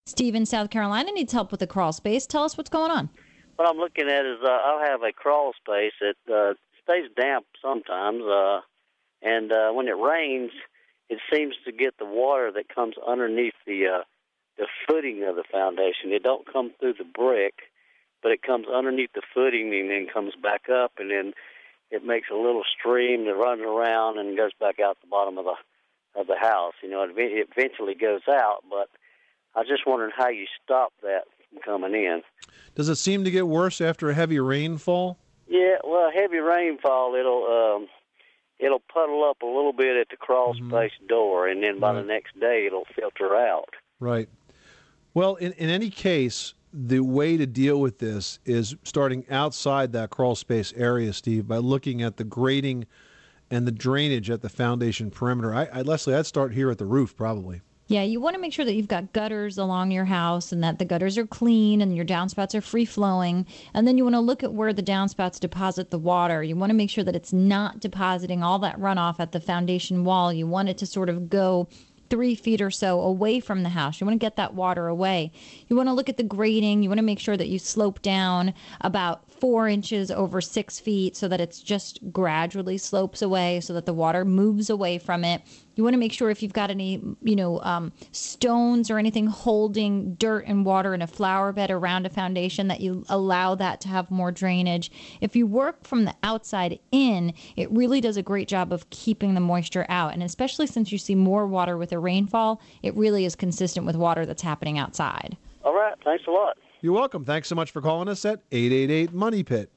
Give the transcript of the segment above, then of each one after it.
Steve in South Carolina needs help with the crawl space. Tell us what's going on. What I'm looking at is I'll have a crawl space that stays damp sometimes, and when it rains, it seems to get the water that comes underneath the footing of the foundation. It don't come through the brick, but it comes underneath the footing and then comes back up, and then it makes a little stream that runs around and goes back out the bottom of the house. You know, it eventually goes out, but I was just wondering how you stop that from coming in. Does it seem to get worse after a heavy rainfall? Yeah, well, heavy rainfall, it'll puddle up a little bit at the crawl space door, and then by the next day it'll filter out. Right. Well, in any case, the way to deal with this is starting outside that crawl space area, Steve, by looking at the grading and the drainage at the foundation perimeter. Leslie, I'd start here at the roof probably. Yeah, you want to make sure that you've got gutters along your house and that the gutters are clean and your downspouts are free-flowing. And then you want to look at where the downspouts deposit the water. You want to make sure that it's not depositing all that runoff at the foundation wall. You want it to sort of go 3 feet or so away from the house. You want to get that water away. You want to look at the grading. You want to make sure that you slope down about 4 inches over 6 feet so that it's just gradually slopes away so that the water moves away from it. You want to make sure if you've got any, stones or anything holding dirt and water in a flower bed around a foundation, that you allow that to have more drainage. If you work from the outside in, it really does a great job of keeping the moisture out. And especially since you see more water with a rainfall, it really is consistent with water that's happening outside. All right. Thanks a lot. You're welcome. Thanks so much for calling us at 888-MONEY-PIT.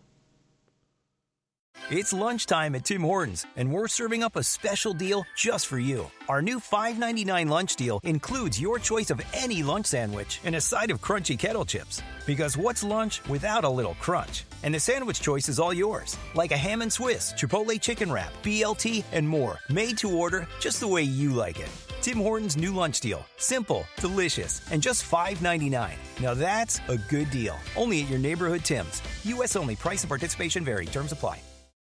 It's lunchtime at Tim Hortons, and we're serving up a special deal just for you. Our new $5.99 lunch deal includes your choice of any lunch sandwich and a side of crunchy kettle chips. Because what's lunch without a little crunch? And the sandwich choice is all yours, like a ham and Swiss, Chipotle chicken wrap, BLT, and more, made to order just the way you like it. Tim Hortons' new lunch deal. Simple, delicious, and just $5.99. Now that's a good deal. Only at your neighborhood Tim's. U.S. only. Price and participation vary. Terms apply.